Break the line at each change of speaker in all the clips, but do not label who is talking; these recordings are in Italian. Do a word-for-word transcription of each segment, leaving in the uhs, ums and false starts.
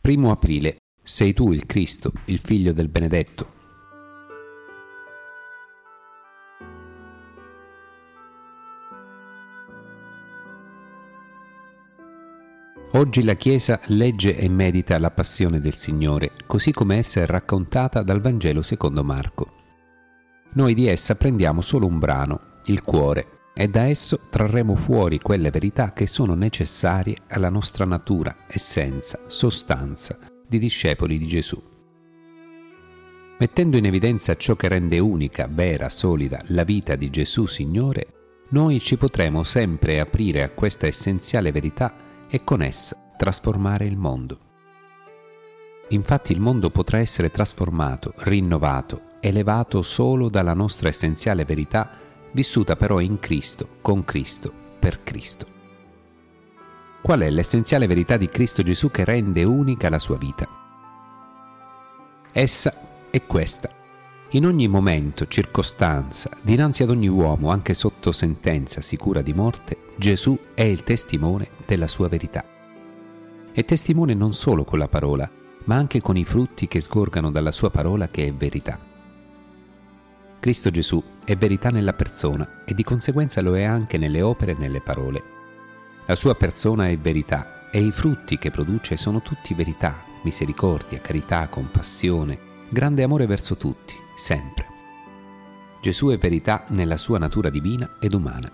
Primo aprile. Sei tu il Cristo, il Figlio del Benedetto. Oggi la Chiesa legge e medita la passione del Signore, così come essa è raccontata dal Vangelo secondo Marco. Noi di essa prendiamo solo un brano, il cuore, e da esso trarremo fuori quelle verità che sono necessarie alla nostra natura, essenza, sostanza di discepoli di Gesù. Mettendo in evidenza ciò che rende unica, vera, solida la vita di Gesù Signore, noi ci potremo sempre aprire a questa essenziale verità e con essa trasformare il mondo. Infatti il mondo potrà essere trasformato, rinnovato, elevato solo dalla nostra essenziale verità, vissuta però in Cristo, con Cristo, per Cristo. Qual è l'essenziale verità di Cristo Gesù che rende unica la sua vita? Essa è questa. In ogni momento, circostanza, dinanzi ad ogni uomo, anche sotto sentenza sicura di morte, Gesù è il testimone della sua verità. È testimone non solo con la parola, ma anche con i frutti che sgorgano dalla sua parola che è verità. Cristo Gesù è verità nella persona e di conseguenza lo è anche nelle opere e nelle parole. La sua persona è verità e i frutti che produce sono tutti verità, misericordia, carità, compassione, grande amore verso tutti, sempre. Gesù è verità nella sua natura divina ed umana.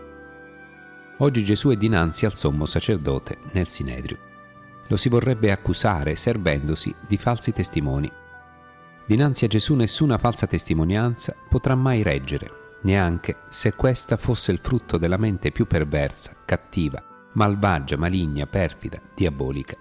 Oggi Gesù è dinanzi al sommo sacerdote nel Sinedrio. Lo si vorrebbe accusare servendosi di falsi testimoni. Dinanzi a Gesù nessuna falsa testimonianza potrà mai reggere, neanche se questa fosse il frutto della mente più perversa, cattiva, malvagia, maligna, perfida, diabolica.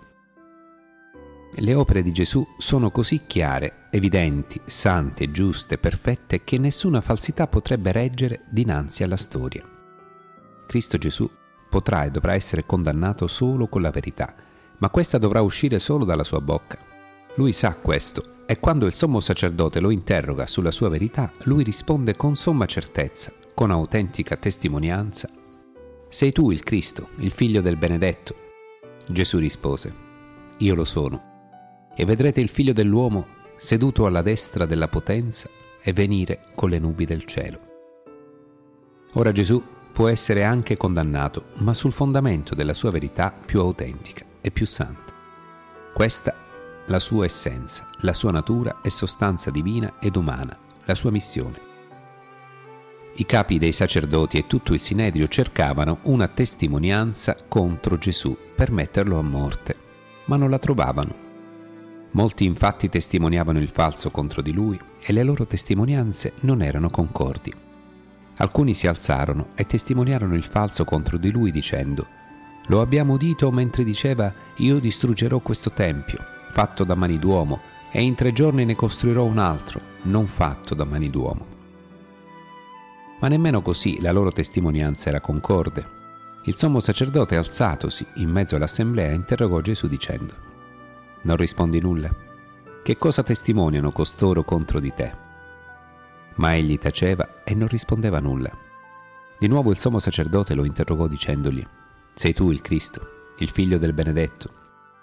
Le opere di Gesù sono così chiare, evidenti, sante, giuste, perfette, che nessuna falsità potrebbe reggere dinanzi alla storia. Cristo Gesù potrà e dovrà essere condannato solo con la verità, ma questa dovrà uscire solo dalla sua bocca. Lui sa questo, e quando il sommo sacerdote lo interroga sulla sua verità, lui risponde con somma certezza, con autentica testimonianza: «Sei tu il Cristo, il Figlio del Benedetto». Gesù rispose: «Io lo sono. E vedrete il Figlio dell'uomo seduto alla destra della potenza e venire con le nubi del cielo». Ora Gesù può essere anche condannato, ma sul fondamento della sua verità più autentica e più santa. Questa la sua essenza, la sua natura e sostanza divina ed umana, la sua missione. I capi dei sacerdoti e tutto il Sinedrio cercavano una testimonianza contro Gesù per metterlo a morte, ma non la trovavano. Molti infatti testimoniavano il falso contro di lui e le loro testimonianze non erano concordi. Alcuni si alzarono e testimoniarono il falso contro di lui dicendo: «Lo abbiamo udito mentre diceva: io distruggerò questo tempio, fatto da mani d'uomo, e in tre giorni ne costruirò un altro, non fatto da mani d'uomo». Ma nemmeno così la loro testimonianza era concorde. Il sommo sacerdote, alzatosi in mezzo all'assemblea, interrogò Gesù dicendo: «Non rispondi nulla? Che cosa testimoniano costoro contro di te?» Ma egli taceva e non rispondeva nulla. Di nuovo il sommo sacerdote lo interrogò dicendogli: «Sei tu il Cristo, il Figlio del Benedetto?»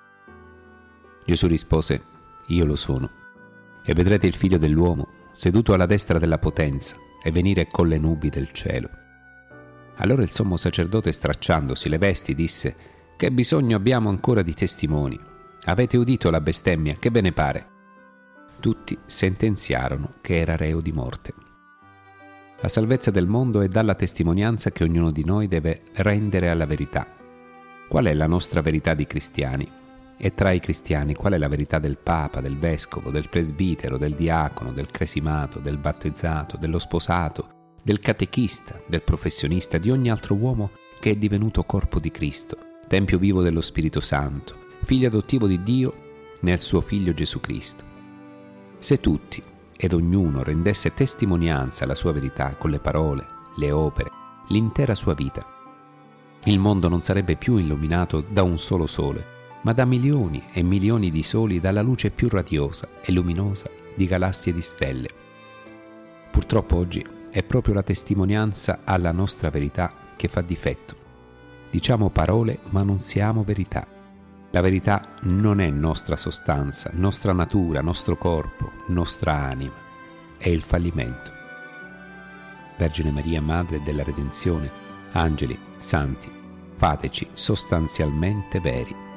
Gesù rispose: «Io lo sono. E vedrete il Figlio dell'uomo seduto alla destra della potenza e venire con le nubi del cielo». Allora il sommo sacerdote, stracciandosi le vesti, disse: «Che bisogno abbiamo ancora di testimoni? Avete udito la bestemmia, che ve ne pare?» Tutti sentenziarono che era reo di morte. La salvezza del mondo è dalla testimonianza che ognuno di noi deve rendere alla verità. Qual è la nostra verità di cristiani? E tra i cristiani qual è la verità del Papa, del Vescovo, del Presbitero, del Diacono, del Cresimato, del Battezzato, dello Sposato, del Catechista, del Professionista, di ogni altro uomo che è divenuto corpo di Cristo, Tempio vivo dello Spirito Santo, Figlio adottivo di Dio nel suo Figlio Gesù Cristo? Se tutti ed ognuno rendesse testimonianza alla sua verità con le parole, le opere, l'intera sua vita, il mondo non sarebbe più illuminato da un solo sole, ma da milioni e milioni di soli, dalla luce più radiosa e luminosa di galassie di stelle. Purtroppo oggi è proprio la testimonianza alla nostra verità che fa difetto. Diciamo parole ma non siamo verità. La verità non è nostra sostanza, nostra natura, nostro corpo, nostra anima, è il fallimento. Vergine Maria, Madre della Redenzione, angeli, santi, fateci sostanzialmente veri.